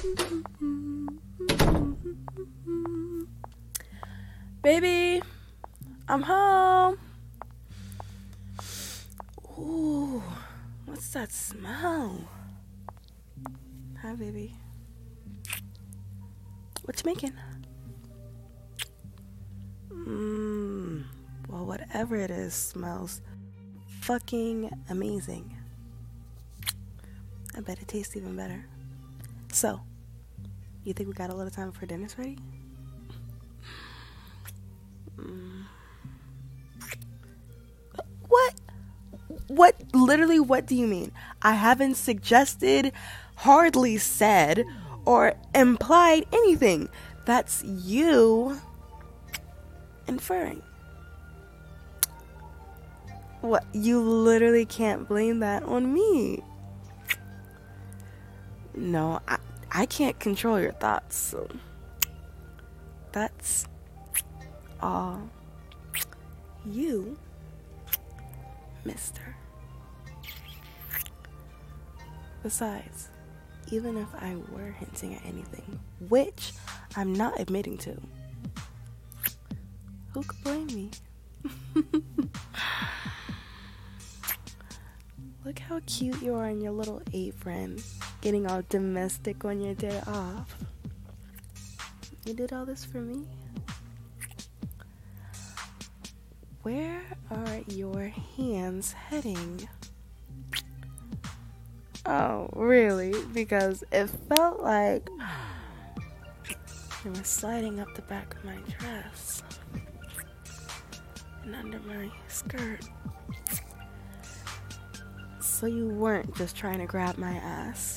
Baby, I'm home. Ooh, what's that smell? Hi, baby. What you making? Well, whatever it is smells fucking amazing. I bet it tastes even better. So, you think we got a little time for dinner's ready? What? Literally, what do you mean? I haven't suggested, hardly said, or implied anything. That's you inferring. What? You literally can't blame that on me. No, I can't control your thoughts, so that's all you, mister. Besides, even if I were hinting at anything, which I'm not admitting to, who could blame me? Look how cute you are in your little apron, getting all domestic on your day off. You did all this for me? Where are your hands heading? Oh, really? Because it felt like you were sliding up the back of my dress and under my skirt. So you weren't just trying to grab my ass.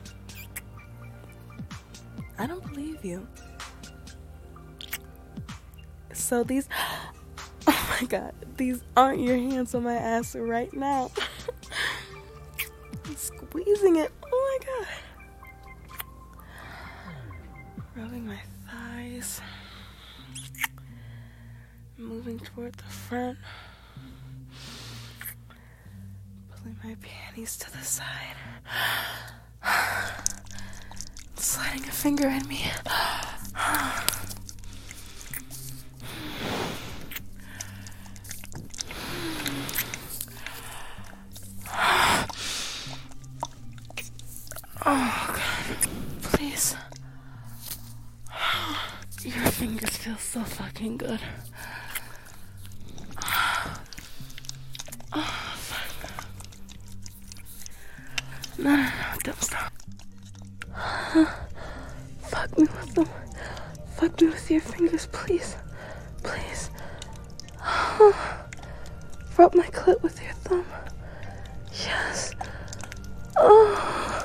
I don't believe you. So these... Oh my god, these aren't your hands on my ass right now. I'm squeezing it. Oh my god. Rubbing my thighs. Moving toward the front. Pulling my panties to the side. Sliding a finger in me. Oh, God. Please. Your fingers feel so fucking good. Oh, fuck. No, don't stop. Fuck me with them. Fuck me with your fingers, please. Please. Rub my clit with your thumb. Yes. Oh.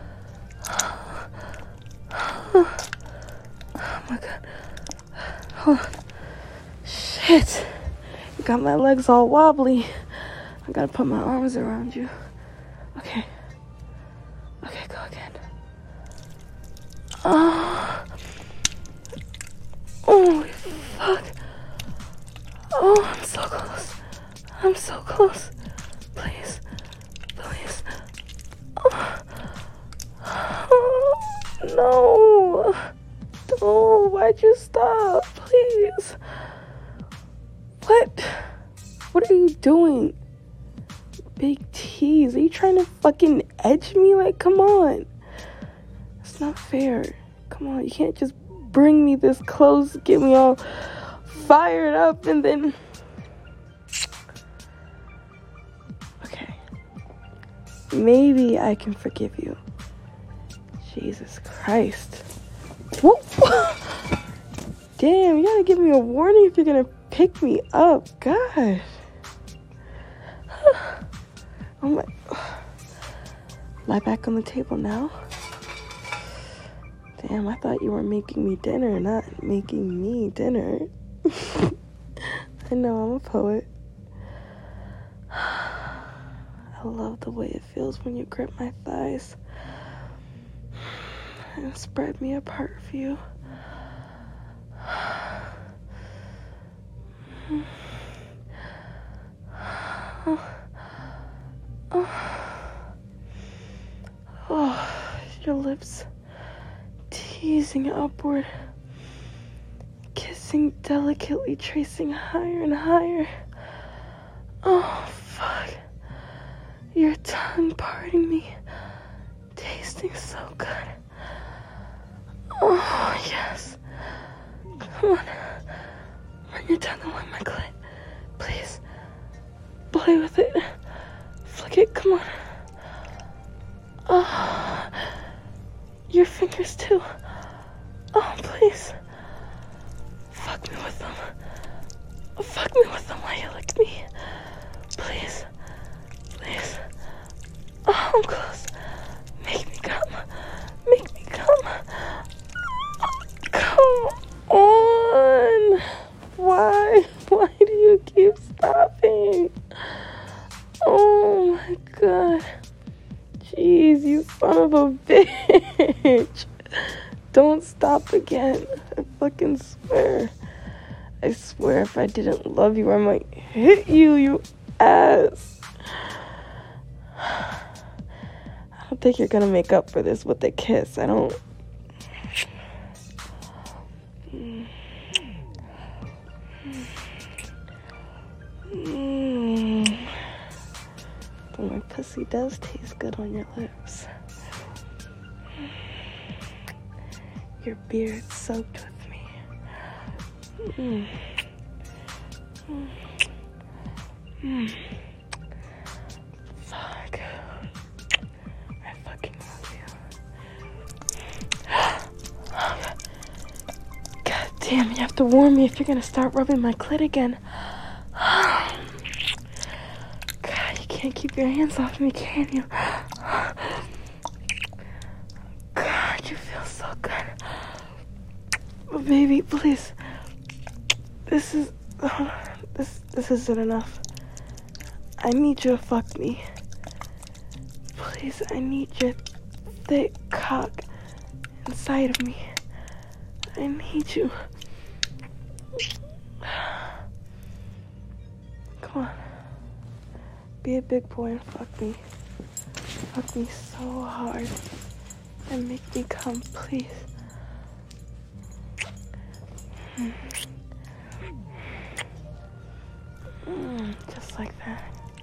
Oh my god. Hold on. Shit. You got my legs all wobbly. I gotta put my arms around you. Okay. Okay, go again. Oh. Oh, fuck. Oh, I'm so close. I'm so close. Please. Please. Oh. No. Oh, why'd you stop? Please. What? What are you doing? Big tease. Are you trying to fucking edge me? Like, come on. It's not fair. Come on, you can't just bring me this close, get me all fired up, and then... Okay. Maybe I can forgive you. Jesus Christ. Whoop. Damn, you gotta give me a warning if you're gonna pick me up. God. Oh my. Lie back on the table now. Damn, I thought you were making me dinner, not making me dinner. I know, I'm a poet. I love the way it feels when you grip my thighs and spread me apart for you. Oh, your lips teasing upward, kissing delicately, tracing higher and higher. Oh, fuck. Your tongue parting me, tasting so good. Oh, yes. Come on. Run your tongue along my clit. Please. Play with it. Flick it. Come on. Oh. Your fingers, too. Oh, please. Fuck me with them. Fuck me with them while you lick me. Please. Please. Oh, I'm close. Make me come. Make me come. Come on. Why? Why do you keep stopping? Oh my god. Jeez, you son of a bitch. Don't stop again. I fucking swear. I swear if I didn't love you, I might hit you, you ass. I don't think you're gonna make up for this with a kiss. I don't. But my pussy does taste good on your lips. Your beard soaked with me. Fuck. I fucking love you. God damn, you have to warn me if you're gonna start rubbing my clit again. God, you can't keep your hands off me, can you? God, you feel so good. But baby, please. This isn't enough. I need you to fuck me. Please, I need your thick cock inside of me. I need you. Come on. Be a big boy and fuck me. Fuck me so hard. And make me come, please. Just like that.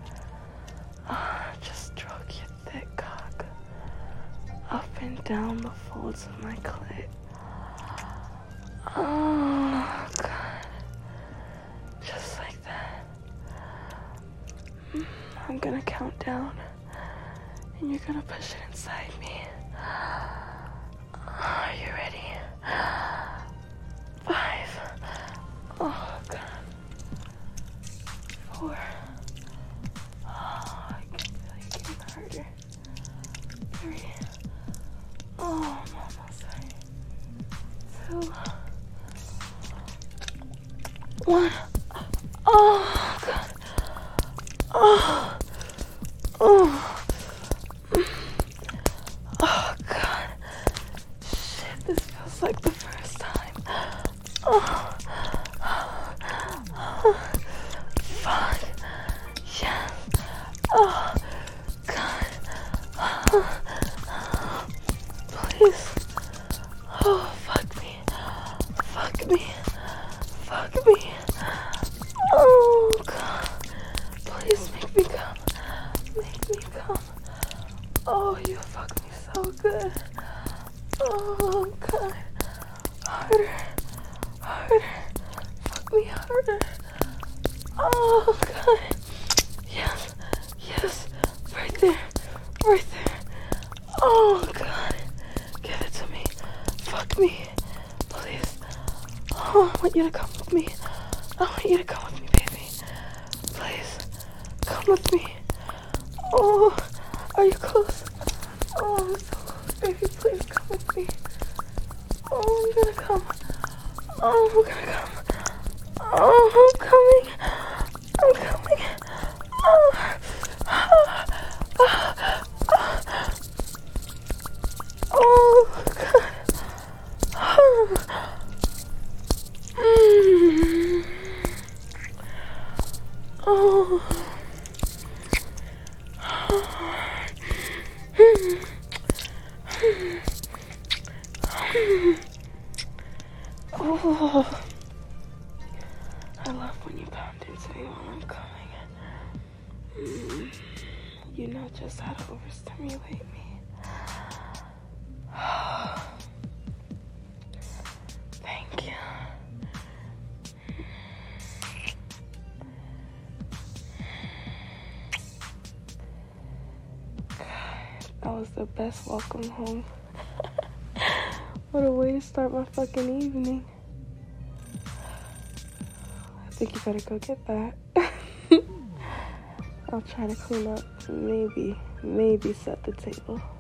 Just stroke your thick cock up and down the folds of my clit. Oh, God. Just like that. I'm gonna count down, and you're gonna push it inside me. Are you ready? 5. Oh, God. 4. Oh, I can feel you getting harder. 3. Oh, I'm almost there. 2. 1. Oh, God. Oh. Oh. Oh, God. Shit, this feels like the first time. Oh. Fuck. Yes. Oh, God. Please. Oh, fuck me. Fuck me. Fuck me. Oh, God. Please make me come. Make me come. Oh, you fuck me so good. Oh, God. Harder. Harder. Fuck me harder. Oh, God. Yes. Yes. Right there. Right there. Oh, God. Give it to me. Fuck me. Please. Oh, I want you to come with me. I want you to come with me, baby. Please. Come with me. Oh, are you close? Oh, I'm so close, baby. Please come with me. Oh, I'm gonna come. Oh, I'm gonna come. Oh, I'm coming. I'm coming. Oh. Oh, God. Oh. Oh, I love when you pound into me while I'm coming. You know just how to overstimulate me. Thank you. That was the best welcome home. What a way to start my fucking evening. I think you better go get that. I'll try to clean up, maybe set the table.